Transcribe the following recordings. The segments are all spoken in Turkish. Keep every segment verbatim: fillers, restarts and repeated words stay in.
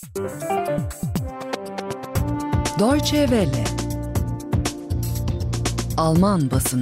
Deutsche Welle. Alman basını.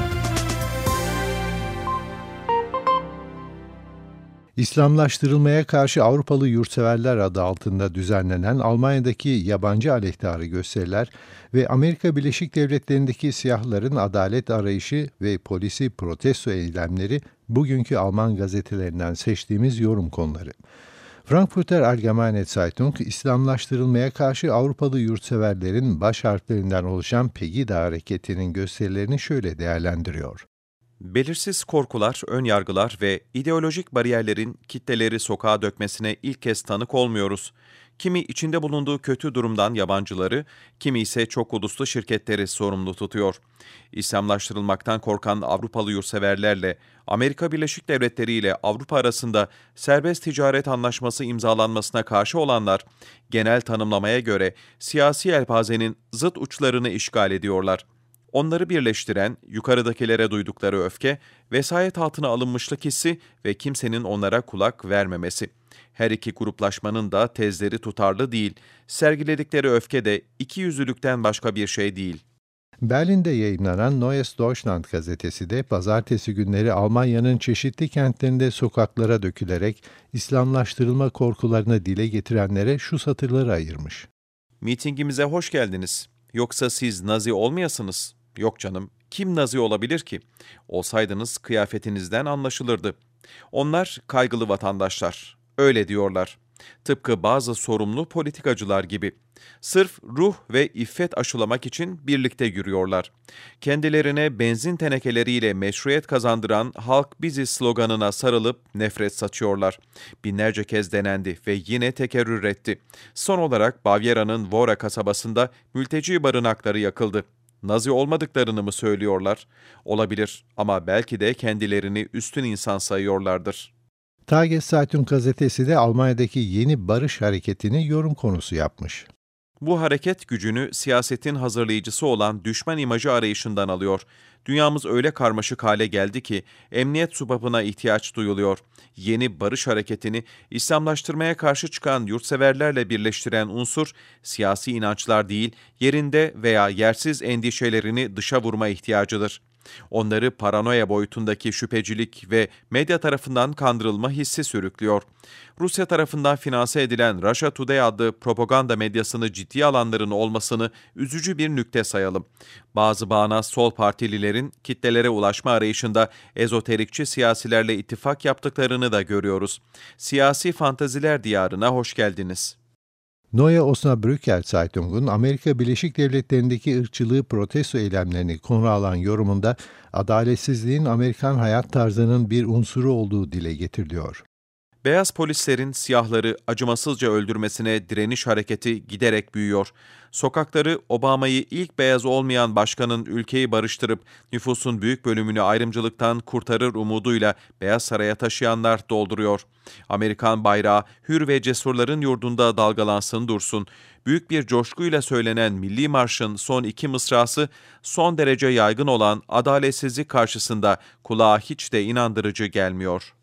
İslamlaştırılmaya karşı Avrupalı Yurtseverler adı altında düzenlenen Almanya'daki yabancı aleyhtarı gösteriler ve Amerika Birleşik Devletleri'ndeki siyahların adalet arayışı ve polisi protesto eylemleri bugünkü Alman gazetelerinden seçtiğimiz yorum konuları. Frankfurter Allgemeine Zeitung, İslamlaştırılmaya karşı Avrupalı yurtseverlerin baş harflerinden oluşan Pegida hareketinin gösterilerini şöyle değerlendiriyor. Belirsiz korkular, önyargılar ve ideolojik bariyerlerin kitleleri sokağa dökmesine ilk kez tanık olmuyoruz. Kimi içinde bulunduğu kötü durumdan yabancıları, kimi ise çok uluslu şirketleri sorumlu tutuyor. İslamlaştırılmaktan korkan Avrupalı yurtseverlerle Amerika Birleşik Devletleri ile Avrupa arasında serbest ticaret anlaşması imzalanmasına karşı olanlar, genel tanımlamaya göre siyasi yelpazenin zıt uçlarını işgal ediyorlar. Onları birleştiren, yukarıdakilere duydukları öfke, vesayet altına alınmışlık hissi ve kimsenin onlara kulak vermemesi. Her iki gruplaşmanın da tezleri tutarlı değil, sergiledikleri öfke de ikiyüzlülükten başka bir şey değil. Berlin'de yayınlanan Neues Deutschland gazetesi de pazartesi günleri Almanya'nın çeşitli kentlerinde sokaklara dökülerek İslamlaştırılma korkularını dile getirenlere şu satırları ayırmış. Mitingimize hoş geldiniz. Yoksa siz Nazi olmayasınız. Yok canım, kim Nazi olabilir ki? Olsaydınız kıyafetinizden anlaşılırdı. Onlar kaygılı vatandaşlar. Öyle diyorlar. Tıpkı bazı sorumlu politikacılar gibi. Sırf ruh ve iffet aşılamak için birlikte yürüyorlar. Kendilerine benzin tenekeleriyle meşruiyet kazandıran "Halk bizi" sloganına sarılıp nefret saçıyorlar. Binlerce kez denendi ve yine tekerrür etti. Son olarak Bavyera'nın Vora kasabasında mülteci barınakları yakıldı. Nazi olmadıklarını mı söylüyorlar? Olabilir ama belki de kendilerini üstün insan sayıyorlardır. Tageszeitung gazetesi de Almanya'daki yeni barış hareketini yorum konusu yapmış. Bu hareket gücünü siyasetin hazırlayıcısı olan düşman imajı arayışından alıyor. Dünyamız öyle karmaşık hale geldi ki emniyet subapına ihtiyaç duyuluyor. Yeni barış hareketini İslamlaştırmaya karşı çıkan yurtseverlerle birleştiren unsur siyasi inançlar değil, yerinde veya yersiz endişelerini dışa vurma ihtiyacıdır. Onları paranoya boyutundaki şüphecilik ve medya tarafından kandırılma hissi sürüklüyor. Rusya tarafından finanse edilen Russia Today adlı propaganda medyasını ciddiye alanların olmasını üzücü bir nükte sayalım. Bazı bağnaz sol partililerin kitlelere ulaşma arayışında ezoterikçi siyasilerle ittifak yaptıklarını da görüyoruz. Siyasi fantaziler diyarına hoş geldiniz. Neue Osnabrücker Zeitung'un Amerika Birleşik Devletleri'ndeki ırkçılığı protesto eylemlerini konu alan yorumunda adaletsizliğin Amerikan hayat tarzının bir unsuru olduğu dile getiriliyor. Beyaz polislerin siyahları acımasızca öldürmesine direniş hareketi giderek büyüyor. Sokakları Obama'yı ilk beyaz olmayan başkanın ülkeyi barıştırıp nüfusun büyük bölümünü ayrımcılıktan kurtarır umuduyla Beyaz Saray'a taşıyanlar dolduruyor. Amerikan bayrağı hür ve cesurların yurdunda dalgalansın dursun. Büyük bir coşkuyla söylenen Milli Marş'ın son iki mısrası son derece yaygın olan adaletsizlik karşısında kulağa hiç de inandırıcı gelmiyor.